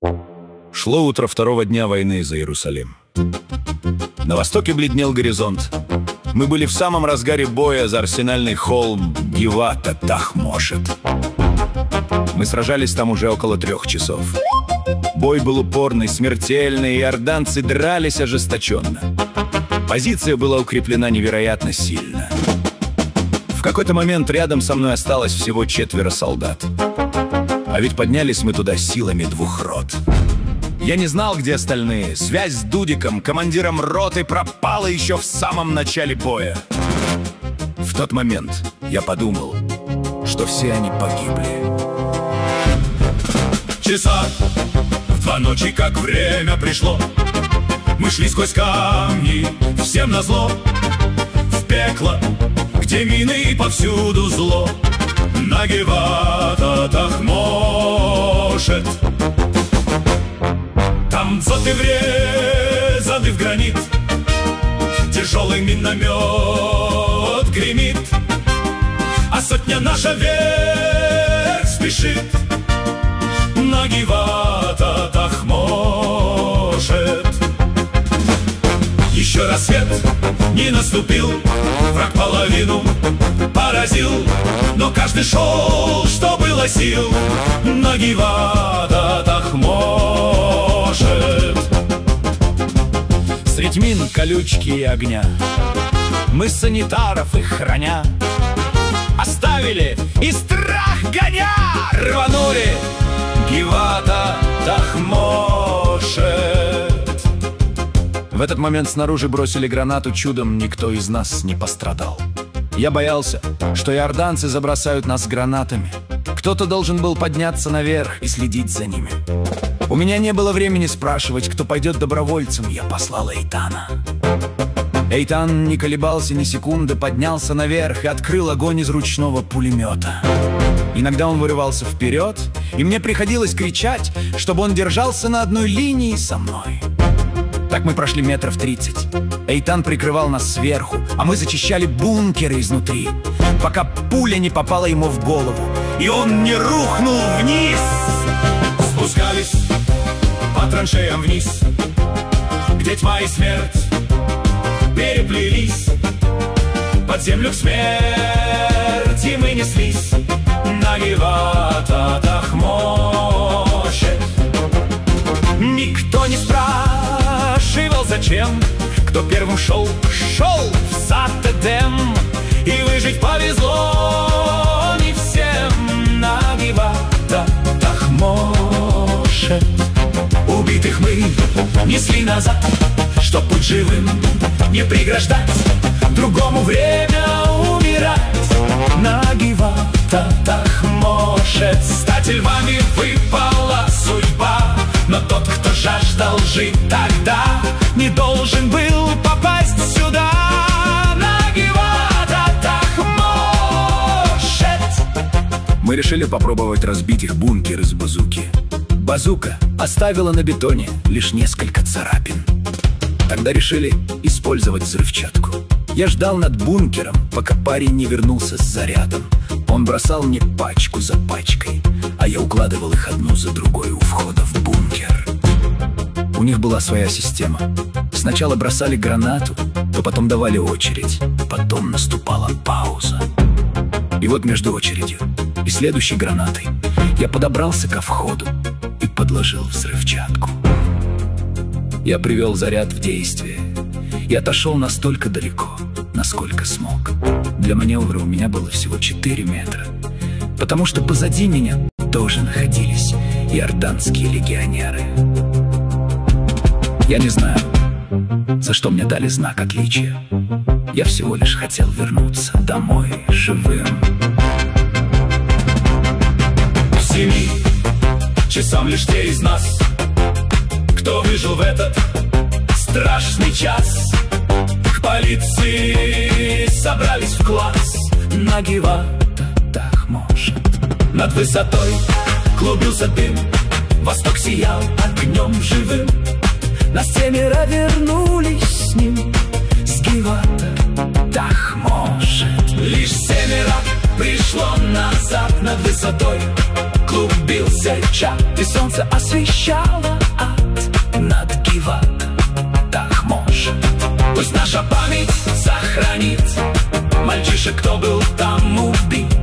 Шло утро второго дня войны за Иерусалим. На востоке бледнел горизонт. Мы были в самом разгаре боя за арсенальный холм Гивата-Тахмошет. Мы сражались там уже около 3 часов. Бой был упорный, смертельный, и иорданцы дрались ожесточенно. Позиция была укреплена невероятно сильно. В какой-то момент рядом со мной осталось всего 4 солдат. А ведь поднялись мы туда силами 2 рот. Я не знал, где остальные. Связь с Дудиком, командиром роты, пропала еще в самом начале боя. В тот момент я подумал, что все они погибли. Часа в 2 ночи, как время пришло, мы шли сквозь камни, всем назло, в пекло, где мины и повсюду зло. На Гивата-Тахмошет. Там дзоты врезаны в гранит, тяжелый миномет гремит, а сотня наша вверх спешит. На Гивата-Тахмошет. Еще рассвет не наступил, враг половину поразил, но каждый шел, что было сил, на Гивата-Тахмошет. Средь мин, колючки и огня мы санитаров их храня оставили и страх гоня рванули Гивата-Тахмошет. В этот момент снаружи бросили гранату, чудом никто из нас не пострадал. Я боялся, что иорданцы забросают нас гранатами. Кто-то должен был подняться наверх и следить за ними. У меня не было времени спрашивать, кто пойдет добровольцем. Я послал Эйтана. Эйтан не колебался ни секунды, поднялся наверх и открыл огонь из ручного пулемета. Иногда он вырывался вперед, и мне приходилось кричать, чтобы он держался на одной линии со мной. Так мы прошли 30 метров. Эйтан прикрывал нас сверху, а мы зачищали бункеры изнутри, пока пуля не попала ему в голову, и он не рухнул вниз. Спускались по траншеям вниз, где тьма и смерть переплелись. Под землю к смерти мы неслись, на Гивата-Тахмошет. Никто не спрашивал, зачем. Кто первым шел, шел в сад Эдем. И выжить повезло не всем, на Гивата-Тахмошет. Убитых мы несли назад, чтоб путь живым не преграждать, другому время умирать. На Гивата-Тахмошет стать львами выпала судьба, но тот, кто жаждал жить тогда, не должен был попасть сюда. На Гивата-Тахмошет. Мы решили попробовать разбить их бункер из базуки. Базука оставила на бетоне лишь несколько царапин. Тогда решили использовать взрывчатку. Я ждал над бункером, пока парень не вернулся с зарядом. Он бросал мне пачку за пачкой, а я укладывал их одну за другой у входа в бункер. У них была своя система. Сначала бросали гранату, то потом давали очередь. Потом наступала пауза. И вот между очередью и следующей гранатой я подобрался ко входу и подложил взрывчатку. Я привел заряд в действие и отошел настолько далеко, насколько смог. Для маневра у меня было всего 4 метра, потому что позади меня тоже находились иорданские легионеры. Я не знаю, за что мне дали знак отличия. Я всего лишь хотел вернуться домой живым. К 7 часам лишь те из нас, кто выжил в этот страшный час, к полиции собрались в класс. На Гивата-Тахмошет. Над высотой клубился дым, восток сиял огнем живым. Нас 7 вернулись с ним с Гивата-Тахмошет. Лишь 7 пришло назад. Над высотой клубился чат, и солнце освещало ад над Гиват Тахмош. Пусть наша память сохранит мальчишек, кто был там убит.